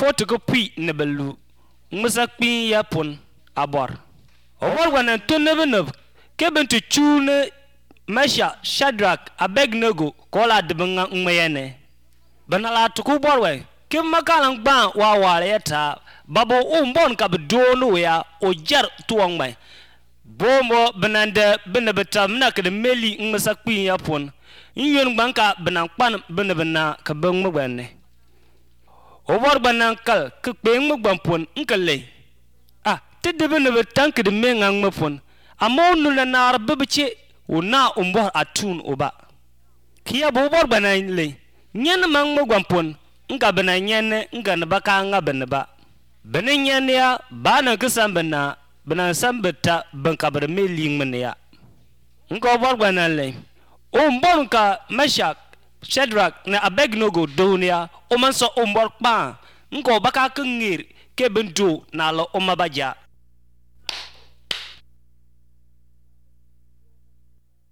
foto ko pi ne belu ngmasa kpin ya pon abor obor wana to ne ke bentu chune Mesha Shadrach Abednego kola debanga ngmayene banala tuku borwe ke makalan gba wa wale yata babo umbon ka bedono ya ojar tuwang mai bombo benande benebeta mna ke de meli ngmasa kpin ya pon yin banka benan kpan benebena ka bang mgbane obor banan kal ke kpeng mgbam pon nkale te de benebetan ke de mengang mfon amonu na nar bebeche una umbor atun oba kiya bobor banan le nyen mang mgbam pon nga banan nyen nga na baka nga beneba benen nyen ya bana kesam bena benan sambeta banka ber meling menia ngo bor banan le umbor ka Meshach Shadrach na Abednego donia o man so umbor pa ngo baka kengir ke bendu na lo o mabaja